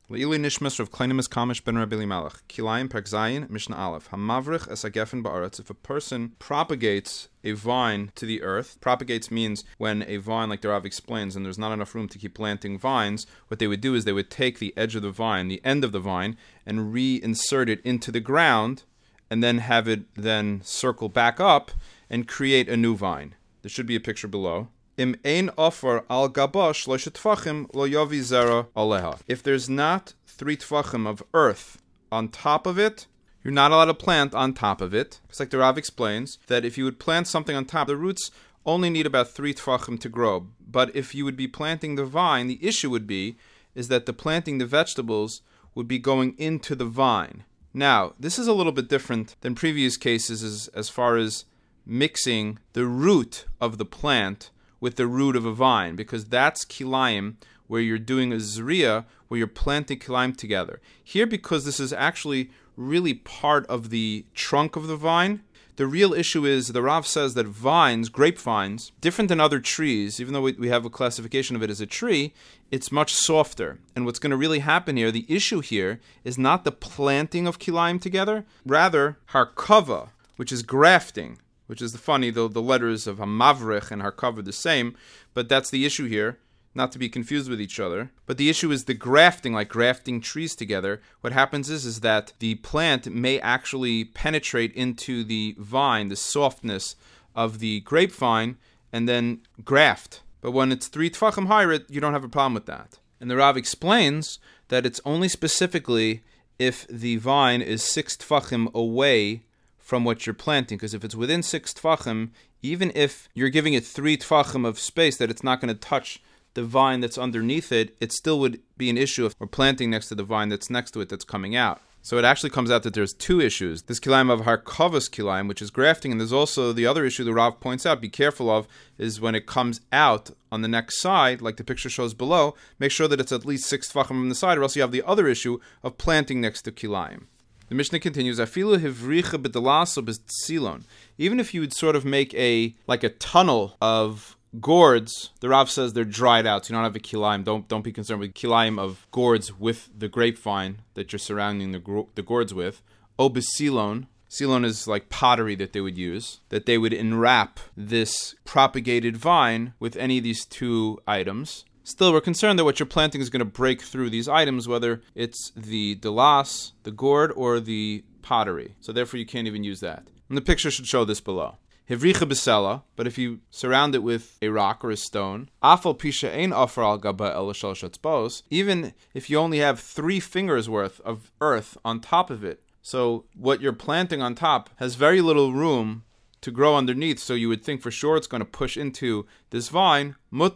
Le'ili nishmas Rav Kleinimus Kamish ben Rabbi Elimelech. Kilayim Perek Zayin Mishnah Aleph. Hamavrich es hagefen ba'aretz. If a person propagates a vine to the earth, propagates means when a vine, like the Rav explains, and there's not enough room to keep planting vines, what they would do is they would take the edge of the vine, the end of the vine, and reinsert it into the ground, and then have it then circle back up and create a new vine. There should be a picture below. Im ein offer al gaba shlosh tfachim lo yavi zera aleha. If there's not 3 tfachim of earth on top of it, you're not allowed to plant on top of it. It's like the Rav explains that if you would plant something on top, the roots only need about 3 tfachim to grow. But if you would be planting the vine, the issue would be is that the planting the vegetables would be going into the vine. Now, this is a little bit different than previous cases as far as mixing the root of the plant with the root of a vine, because that's kilayim, where you're doing a zriya, where you're planting kilayim together. Here, because this is actually really part of the trunk of the vine, the real issue is, the Rav says that vines, grapevines, different than other trees, even though we have a classification of it as a tree, it's much softer. And what's going to really happen here, the issue here, is not the planting of kilayim together, rather, harkava, which is grafting, which is funny, though the letters of Hamavrich and Harkav are the same, but that's the issue here, not to be confused with each other. But the issue is the grafting, like grafting trees together. What happens is that the plant may actually penetrate into the vine, the softness of the grapevine, and then graft. But when it's 3 tfachim higher, you don't have a problem with that. And the Rav explains that it's only specifically if the vine is 6 tfachim away from what you're planting, because if it's within 6 tfachim, even if you're giving it 3 tfachim of space that it's not going to touch the vine that's underneath it, it still would be an issue if we're planting next to the vine that's next to it that's coming out. So it actually comes out that there's 2 issues. This kilayim of harkavas kilayim, which is grafting, and there's also the other issue the Rav points out, be careful of, is when it comes out on the next side, like the picture shows below, make sure that it's at least 6 tfachim from the side, or else you have the other issue of planting next to kilayim. The Mishnah continues, Afilu hivricha b'dalaso b'tzilon. Even if you would sort of make a tunnel of gourds, the Rav says they're dried out, so you don't have a kilayim. Don't be concerned with kilayim of gourds with the grapevine that you're surrounding the gourds with. O b'silon. Silon is like pottery that they would use, that they would enwrap this propagated vine with any of these 2 items. Still, we're concerned that what you're planting is going to break through these items, whether it's the dalas, the gourd, or the pottery. So therefore, you can't even use that. And the picture should show this below. Hivricha b'sela, but if you surround it with a rock or a stone, afal pisha ein offer al gaba el shal shatzbos, even if you only have 3 fingers worth of earth on top of it, so what you're planting on top has very little room to grow underneath, so you would think for sure it's going to push into this vine.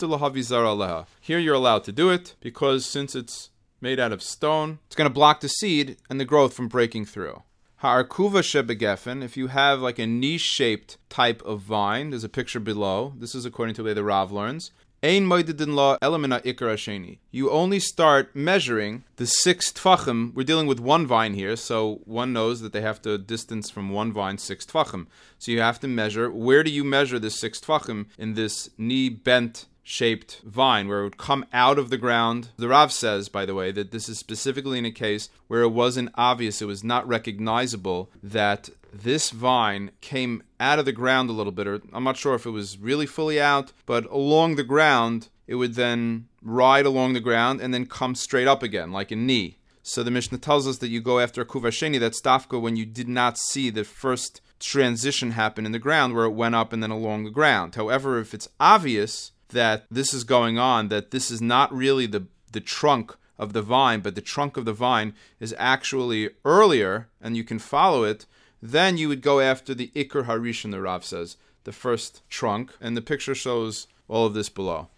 Here you're allowed to do it, because since it's made out of stone, it's going to block the seed and the growth from breaking through. Ha'arkuva shebegefen, if you have like a niche-shaped type of vine, there's a picture below. This is according to the way the Rav learns. Ein moededin la elamina ikar hasheni. You only start measuring the 6 tfachim. We're dealing with 1 vine here, so one knows that they have to distance from 1 vine 6 tfachim. So you have to measure. Where do you measure the 6 tfachim in this knee-bent shaped vine, where it would come out of the ground? The Rav says, by the way, that this is specifically in a case where it wasn't obvious, it was not recognizable that this vine came out of the ground a little bit, or I'm not sure if it was really fully out, but along the ground, it would then ride along the ground and then come straight up again, like a knee. So the Mishnah tells us that you go after a kuvasheni, that's dafka, when you did not see the first transition happen in the ground, where it went up and then along the ground. However, if it's obvious that this is going on, that this is not really the trunk of the vine, but the trunk of the vine is actually earlier, and you can follow it, then you would go after the Ikar Harishon, the Rav says, the first trunk, and the picture shows all of this below.